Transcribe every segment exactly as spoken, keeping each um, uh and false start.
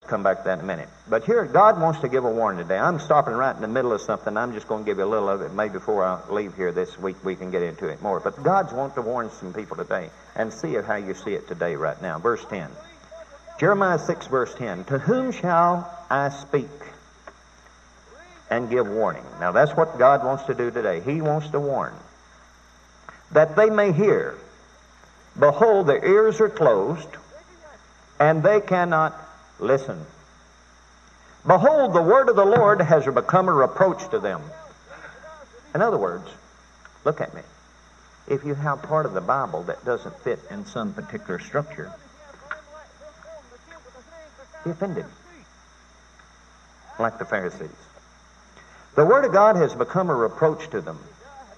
Come back to that in a minute. But here, God wants to give a warning today. I'm stopping right in the middle of something. I'm just going to give you a little of it. Maybe before I leave here this week, we can get into it more. But God's wanting to warn some people today. And see how you see it today right now. Verse ten. Jeremiah six, verse ten. To whom shall I speak and give warning? Now, that's what God wants to do today. He wants to warn. That they may hear. Behold, their ears are closed, and they cannot listen. Behold, the word of the Lord has become a reproach to them. In other words, look at me. If you have part of the Bible that doesn't fit in some particular structure, be offended, like the Pharisees. The word of God has become a reproach to them,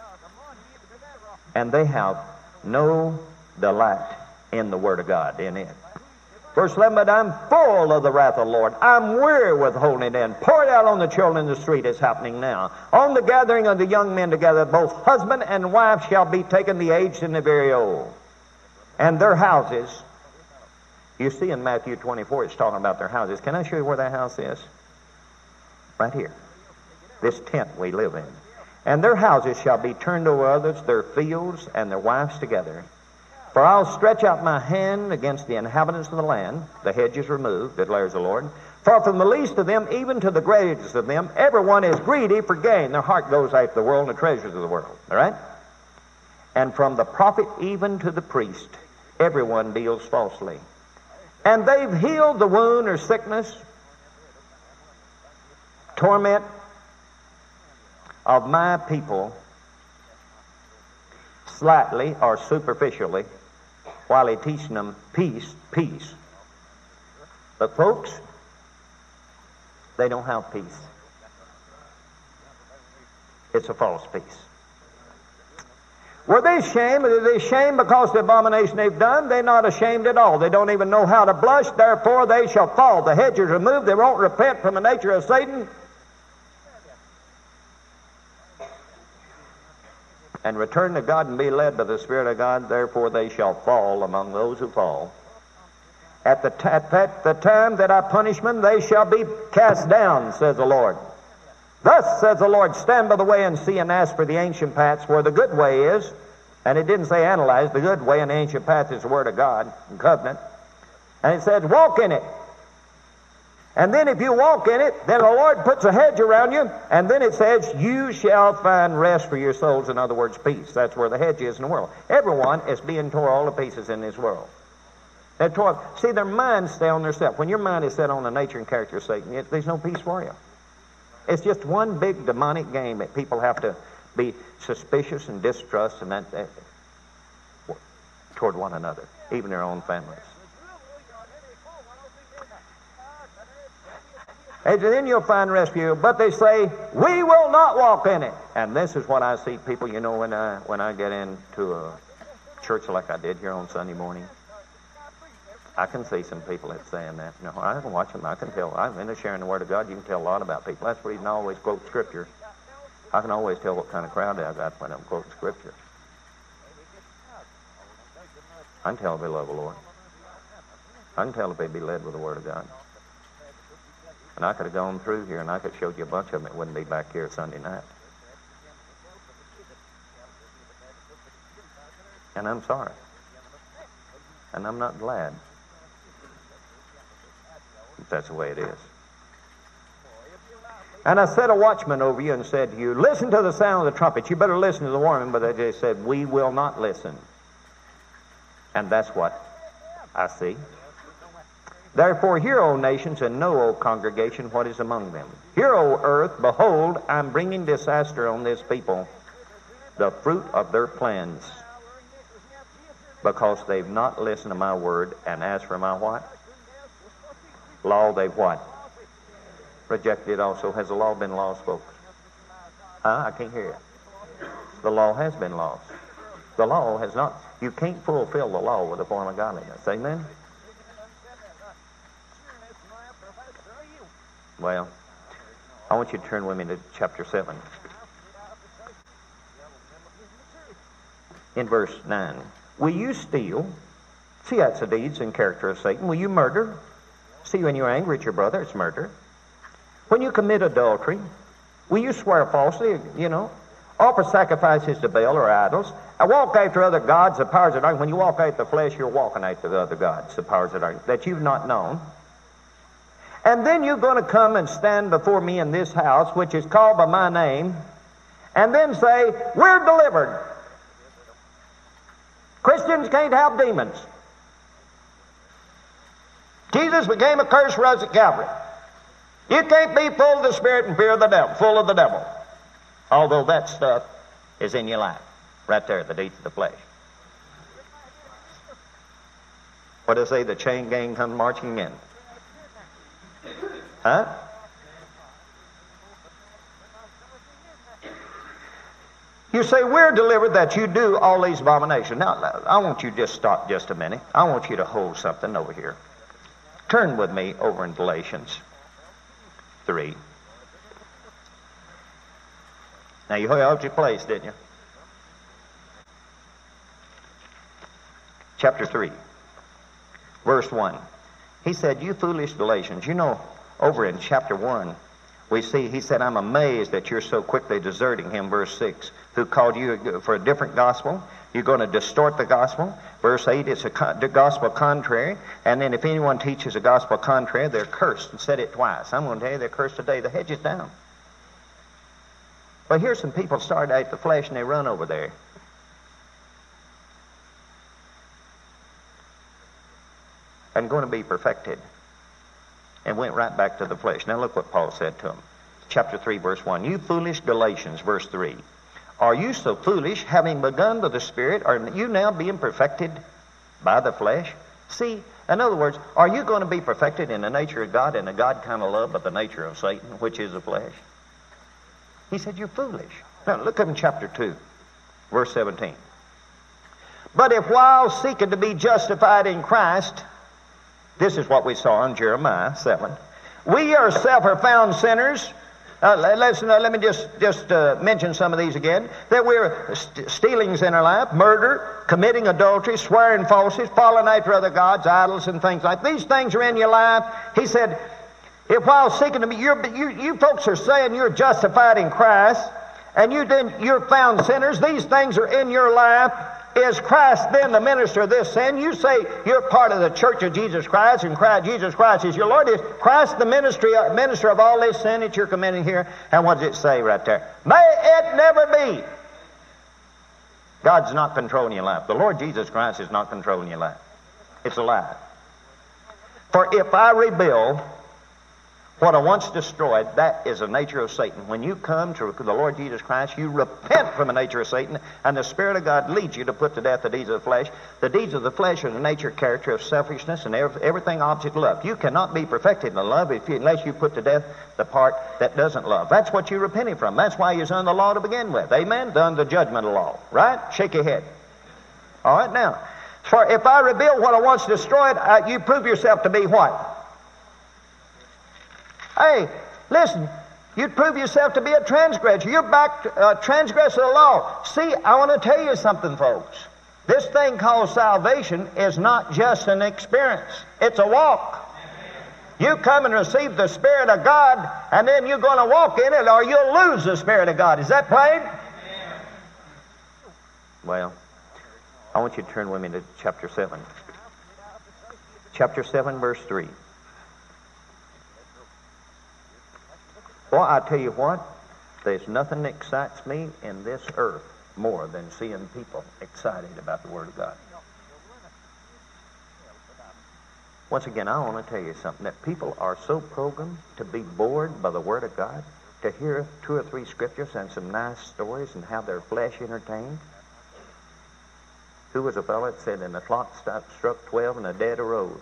and they have no delight in the word of God, in it. Verse eleven, but I'm full of the wrath of the Lord. I'm weary with holding it in. Pour it out on the children in the street. It's happening now. On the gathering of the young men together, both husband and wife shall be taken, the aged and the very old. And their houses, you see in Matthew twenty-four, it's talking about their houses. Can I show you where that house is? Right here. This tent we live in. And their houses shall be turned to others, their fields and their wives together. For I'll stretch out my hand against the inhabitants of the land, the hedges removed, declares the Lord. For from the least of them, even to the greatest of them, everyone is greedy for gain. Their heart goes after the world and the treasures of the world. All right? And from the prophet even to the priest, everyone deals falsely. And they've healed the wound or sickness, torment of my people slightly or superficially, while he teaching them peace, peace. But folks, they don't have peace. It's a false peace. Were they ashamed? Are they ashamed because of the abomination they've done? They're not ashamed at all. They don't even know how to blush. Therefore they shall fall. The hedge is removed. They won't repent from the nature of Satan. And return to God and be led by the Spirit of God. Therefore they shall fall among those who fall. At the, t- at the time that I punish them, they shall be cast down, says the Lord. Thus says the Lord, stand by the way and see and ask for the ancient paths where the good way is. And it didn't say analyze. The good way and the ancient path is the Word of God and covenant. And it says walk in it. And then if you walk in it, then the Lord puts a hedge around you, and then it says, you shall find rest for your souls. In other words, peace. That's where the hedge is in the world. Everyone is being tore all to pieces in this world. They're tore. See, their minds stay on themselves. When your mind is set on the nature and character of Satan, it, there's no peace for you. It's just one big demonic game that people have to be suspicious and distrust and that, that toward one another, even their own families. And then you'll find rest for you. But they say, we will not walk in it. And this is what I see people, you know, when I when I get into a church like I did here on Sunday morning. I can see some people that's saying that. You know, I can watch them. I can tell. I'm into sharing the Word of God. You can tell a lot about people. That's the reason I always quote Scripture. I can always tell what kind of crowd I got when I'm quoting Scripture. I can tell if they love the Lord. I can tell if they be led with the Word of God. And I could have gone through here and I could show you a bunch of them that wouldn't be back here Sunday night. And I'm sorry. And I'm not glad. If that's the way it is. And I set a watchman over you and said to you, listen to the sound of the trumpet. You better listen to the warning. But they said, we will not listen. And that's what I see. Therefore, hear, O nations, and know, O congregation, what is among them. Hear, O earth, behold, I'm bringing disaster on this people, the fruit of their plans, because they've not listened to my word, and as for my what? Law, they've what? Rejected also. Has the law been lost, folks? Huh? I can't hear you. The law has been lost. The law has not. You can't fulfill the law with a form of godliness. Amen? Well, I want you to turn with me to chapter seven. In verse nine. Will you steal? See, that's the deeds and character of Satan. Will you murder? See, when you're angry at your brother, it's murder. When you commit adultery, will you swear falsely, you know, offer sacrifices to Baal or idols, and walk after other gods, the powers of darkness. When you walk after the flesh, you're walking after the other gods, the powers of darkness, that you've not known. And then you're going to come and stand before me in this house, which is called by my name, and then say, we're delivered. Christians can't have demons. Jesus became a curse for us at Calvary. You can't be full of the Spirit and fear the devil, full of the devil. Although that stuff is in your life. Right there, the deeds of the flesh. What do they say? The chain gang comes marching in. Huh? You say, we're delivered that you do all these abominations. Now, I want you to just stop just a minute. I want you to hold something over here. Turn with me over in Galatians three. Now, you held your place, didn't you? Chapter three, verse one. He said, you foolish Galatians. You know, over in chapter one, we see, he said, I'm amazed that you're so quickly deserting him, verse six, who called you for a different gospel. You're going to distort the gospel. Verse eight, it's a con- the gospel contrary. And then if anyone teaches a gospel contrary, they're cursed. And said it twice. I'm going to tell you, they're cursed today. The hedge is down. But here's some people started out the flesh and they run over there. And going to be perfected. And went right back to the flesh. Now look what Paul said to them. Chapter three, verse one. You foolish Galatians, verse three. Are you so foolish, having begun by the Spirit, are you now being perfected by the flesh? See, in other words, are you going to be perfected in the nature of God and the God kind of love, but the nature of Satan, which is the flesh? He said, you're foolish. Now look up in chapter two, verse seventeen. But if while seeking to be justified in Christ, this is what we saw in Jeremiah seven, we ourselves are found sinners. Uh, let's, uh, let me just, just uh, mention some of these again. That we're st- stealings in our life, murder, committing adultery, swearing falsely, following after other gods, idols, and things like these things are in your life. He said, if while seeking to be, you're, you, you folks are saying you're justified in Christ, and you then, you're found sinners. These things are in your life. Is Christ then the minister of this sin? You say you're part of the church of Jesus Christ, and Christ, Jesus Christ is your Lord. Is Christ the ministry, minister of all this sin that you're committing here? And what does it say right there? May it never be. God's not controlling your life. The Lord Jesus Christ is not controlling your life. It's a lie. For if I rebuild what I once destroyed, that is the nature of Satan. When you come to the Lord Jesus Christ, you repent from the nature of Satan, and the Spirit of God leads you to put to death the deeds of the flesh. The deeds of the flesh are the nature, character of selfishness and everything opposite to love. You cannot be perfected in love if you, unless you put to death the part that doesn't love. That's what you're repenting from. That's why you're under the law to begin with. Amen? Under the judgment of law. Right? Shake your head. All right, now. For if I rebuild what I once destroyed, uh, you prove yourself to be what? Hey, listen, you'd prove yourself to be a transgressor. You're back to uh, transgressor of the law. See, I want to tell you something, folks. This thing called salvation is not just an experience. It's a walk. You come and receive the Spirit of God, and then you're going to walk in it, or you'll lose the Spirit of God. Is that plain? Well, I want you to turn with me to chapter seven. Chapter seven, verse three. Well, I tell you what, there's nothing that excites me in this earth more than seeing people excited about the Word of God. Once again, I want to tell you something, that people are so programmed to be bored by the Word of God, to hear two or three scriptures and some nice stories and have their flesh entertained. Who was a fellow that said, and the clock struck twelve and the dead arose?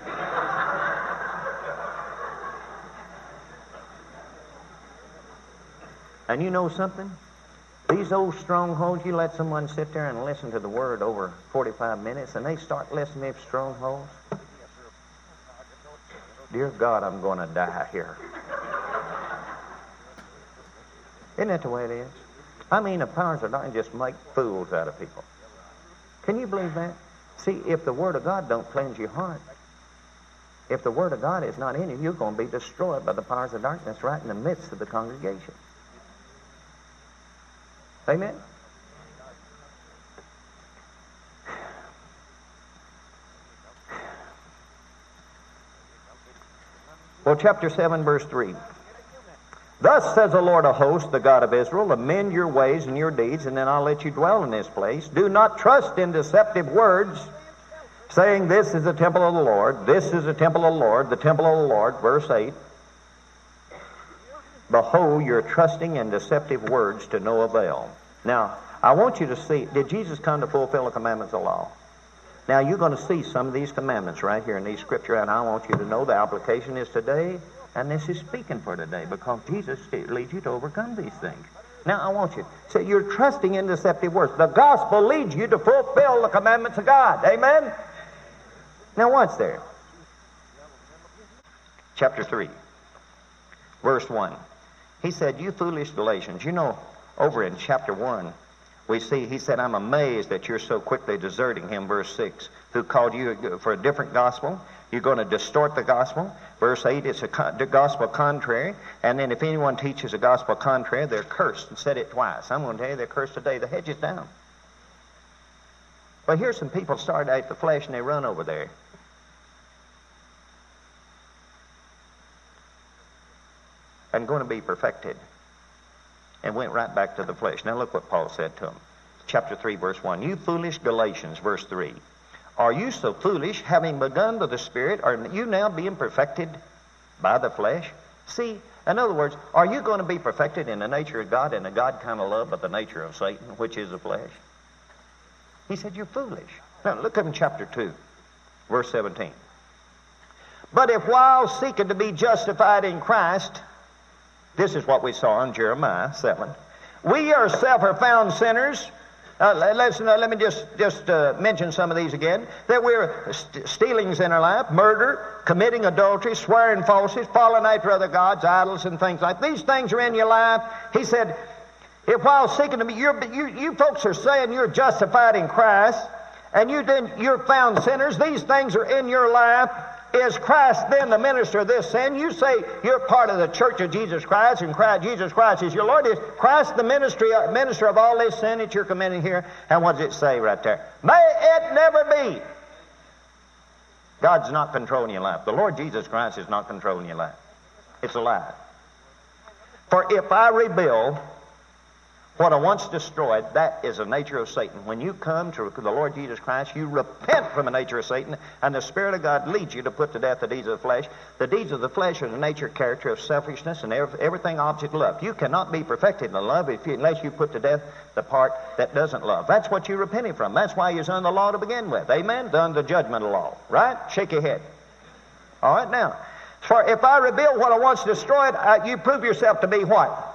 And you know something? These old strongholds, you let someone sit there and listen to the Word over forty-five minutes, and they start listening to strongholds. Dear God, I'm going to die here. Isn't that the way it is? I mean, the powers of darkness just make fools out of people. Can you believe that? See, if the Word of God don't cleanse your heart, If the Word of God is not in you, you're going to be destroyed by the powers of darkness right in the midst of the congregation. Amen? Well, chapter seven, verse three. Thus says the Lord of hosts, the God of Israel, amend your ways and your deeds, and then I'll let you dwell in this place. Do not trust in deceptive words, saying, this is the temple of the Lord, this is the temple of the Lord, the temple of the Lord, verse eight. Behold, you're trusting in deceptive words to no avail. Now, I want you to see, did Jesus come to fulfill the commandments of the law? Now, you're going to see some of these commandments right here in these scripture, and I want you to know the application is today, and this is speaking for today, because Jesus leads you to overcome these things. Now, I want you to say, you're trusting in deceptive words. The gospel leads you to fulfill the commandments of God. Amen? Now, what's there? Chapter three, verse one. He said, you foolish Galatians. You know, over in chapter one, we see, he said, I'm amazed that you're so quickly deserting him, verse six, who called you for a different gospel. You're going to distort the gospel. Verse eight, it's a con- the gospel contrary. And then if anyone teaches a gospel contrary, they're cursed. And said it twice. I'm going to tell you, they're cursed today. The hedge is down. But here's some people started out the flesh and they run over there. And going to be perfected. And went right back to the flesh. Now look what Paul said to them. Chapter three, verse one. You foolish Galatians, verse three. Are you so foolish, having begun by the Spirit, are you now being perfected by the flesh? See, in other words, are you going to be perfected in the nature of God, in a God kind of love, but the nature of Satan, which is the flesh? He said, you're foolish. Now look up in chapter two, verse seventeen. But if while seeking to be justified in Christ, this is what we saw in Jeremiah seven. We ourselves are found sinners. Uh, let's, uh, let me just, just uh, mention some of these again. That we're st- stealings in our life, murder, committing adultery, swearing falsely, following after other gods, idols, and things like that. These things are in your life. He said, if while seeking to be, you're, you, you folks are saying you're justified in Christ, and you didn't, you're found sinners. These things are in your life. Is Christ then the minister of this sin? You say you're part of the church of Jesus Christ, and Christ, Jesus Christ is your Lord. Is Christ the ministry, minister of all this sin that you're committing here? And what does it say right there? May it never be. God's not controlling your life. The Lord Jesus Christ is not controlling your life. It's a lie. For if I rebuild what I once destroyed, that is the nature of Satan. When you come to the Lord Jesus Christ, you repent from the nature of Satan, and the Spirit of God leads you to put to death the deeds of the flesh. The deeds of the flesh are the nature, character of selfishness, and everything opposite love. You cannot be perfected in love if you, unless you put to death the part that doesn't love. That's what you're repenting from. That's why you're under the law to begin with. Amen? Under the judgment of the law. Right? Shake your head. All right, now. For if I rebuild what I once destroyed, uh, you prove yourself to be what?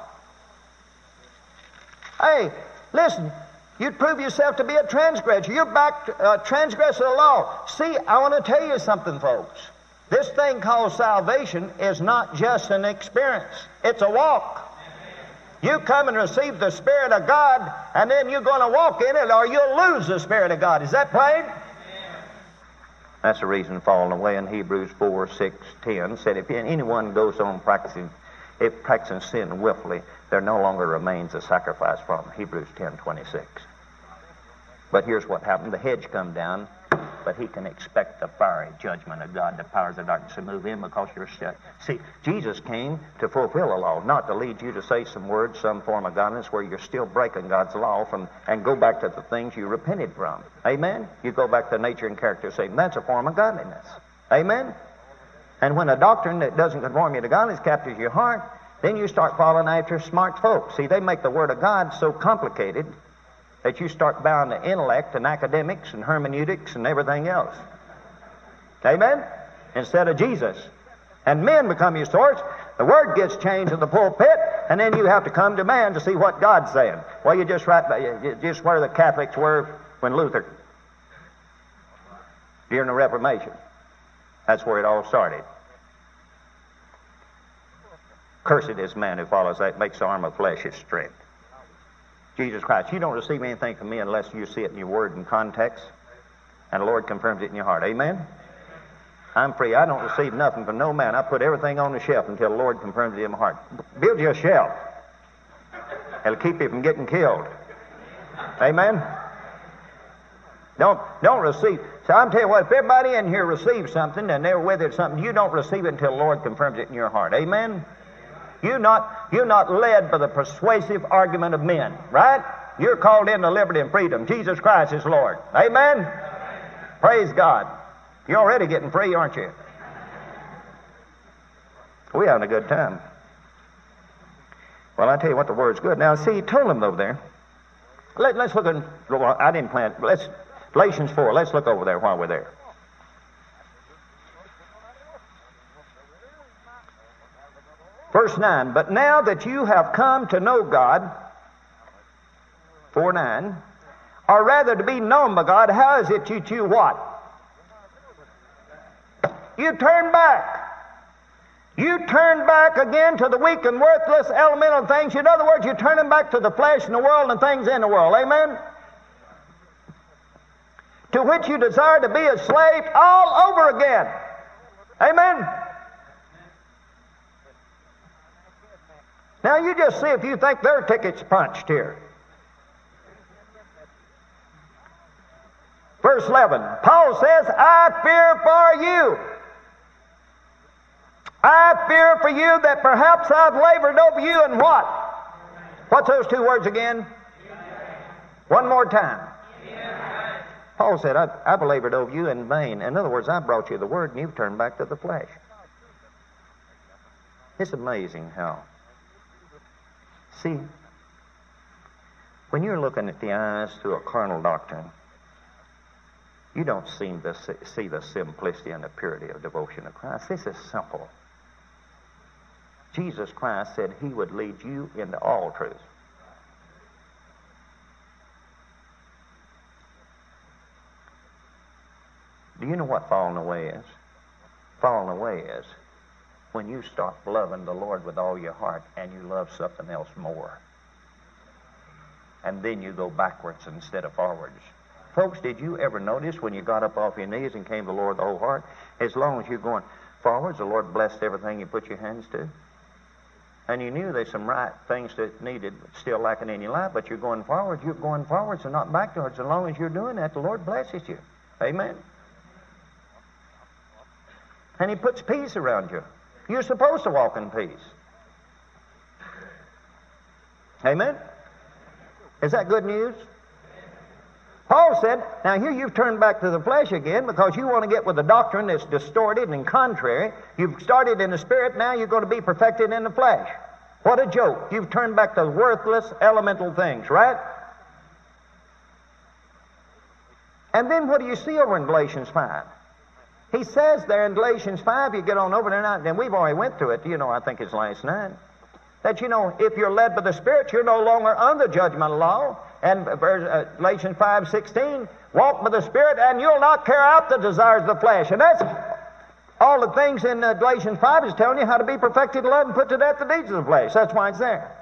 Hey, listen, you'd prove yourself to be a transgressor. You're back to uh, transgressor of the law. See, I want to tell you something, folks. This thing called salvation is not just an experience. It's a walk. You come and receive the Spirit of God, and then you're going to walk in it, or you'll lose the Spirit of God. Is that plain? That's the reason falling away in Hebrews four, six, ten said, if anyone goes on practicing, if practicing sin willfully, there no longer remains a sacrifice from him. Hebrews ten, twenty-six. But here's what happened. The hedge come down, but he can expect the fiery judgment of God, the powers of darkness to move in because you're shut. See, Jesus came to fulfill the law, not to lead you to say some words, some form of godliness where you're still breaking God's law from and go back to the things you repented from. Amen? You go back to nature and character of Satan. That's a form of godliness. Amen? And when a doctrine that doesn't conform you to godliness captures your heart, then you start following after smart folks. See, they make the Word of God so complicated that you start bowing to intellect and academics and hermeneutics and everything else. Amen? Instead of Jesus. And men become your source. The Word gets changed in the pulpit, and then you have to come to man to see what God's saying. Well, you just right, you just where the Catholics were when Luther, during the Reformation. That's where it all started. Cursed is man who follows that, makes the arm of flesh his strength. Jesus Christ, you don't receive anything from me unless you see it in your word and context, and the Lord confirms it in your heart. Amen? I'm free. I don't receive nothing from no man. I put everything on the shelf until the Lord confirms it in my heart. Build you a shelf. It'll keep you from getting killed. Amen? Don't don't receive. So I'm telling you what, if everybody in here receives something and they're with it something, you don't receive it until the Lord confirms it in your heart. Amen? You're not, you're not led by the persuasive argument of men, right? You're called into liberty and freedom. Jesus Christ is Lord. Amen? Praise God. You're already getting free, aren't you? We're having a good time. Well, I tell you what, the Word's good. Now, see, he told them over there. Let, let's look at, well, I didn't plan, let's, Galatians four, let's look over there while we're there. Verse nine, but now that you have come to know God, four nine, or rather to be known by God, how is it you you what? You turn back. You turn back again to the weak and worthless elemental things. In other words, you're turning back to the flesh and the world and things in the world. Amen? To which you desire to be a slave all over again. Amen? Now you just see if you think their ticket's punched here. Verse eleven, Paul says, I fear for you. I fear for you that perhaps I've labored over you and what? What's those two words again? One more time. Paul said, I've, I've labored over you in vain. In other words, I brought you the Word and you've turned back to the flesh. It's amazing how. See, when you're looking at the eyes through a carnal doctrine, you don't seem to see the simplicity and the purity of devotion to Christ. This is simple. Jesus Christ said he would lead you into all truth. Do you know what falling away is? Falling away is when you start loving the Lord with all your heart and you love something else more. And then you go backwards instead of forwards. Folks, did you ever notice when you got up off your knees and came to the Lord with the whole heart, as long as you're going forwards, the Lord blessed everything you put your hands to? And you knew there's some right things that needed still lacking in your life, but you're going forward. You're going forwards and not backwards. As long as you're doing that, the Lord blesses you. Amen? And he puts peace around you. You're supposed to walk in peace. Amen? Is that good news? Paul said, now here you've turned back to the flesh again because you want to get with a doctrine that's distorted and contrary. You've started in the spirit, now you're going to be perfected in the flesh. What a joke. You've turned back to worthless, elemental things, right? And then what do you see over in Galatians five? He says there in Galatians five, you get on over there now, and we've already went through it, you know, I think it's last night, that, you know, if you're led by the Spirit, you're no longer under judgment law. And uh, Galatians five sixteen, walk by the Spirit, and you'll not carry out the desires of the flesh. And that's all the things in uh, Galatians five is telling you how to be perfected in love and put to death the deeds of the flesh. That's why it's there.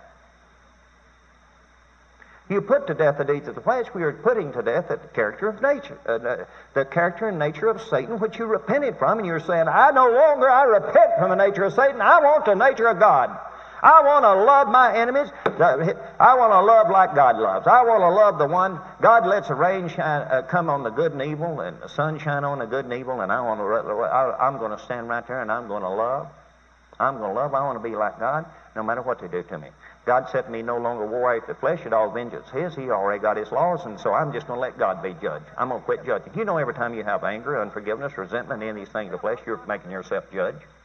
You put to death the deeds of the flesh, we are putting to death the character of nature, uh, the, the character and nature of Satan, which you repented from, and you're saying, I no longer, I repent from the nature of Satan, I want the nature of God. I want to love my enemies. I want to love like God loves. I want to love the one. God lets the rain shine, uh, come on the good and evil, and the sun shine on the good and evil, and I want to, I, I'm going to stand right there, and I'm going to love. I'm going to love. I want to be like God, no matter what they do to me. God set me no longer war after the flesh, it all vengeance his. He already got his laws, and so I'm just going to let God be judge. I'm going to quit judging. You know, every time you have anger, unforgiveness, resentment, any of these things of the flesh, you're making yourself judge.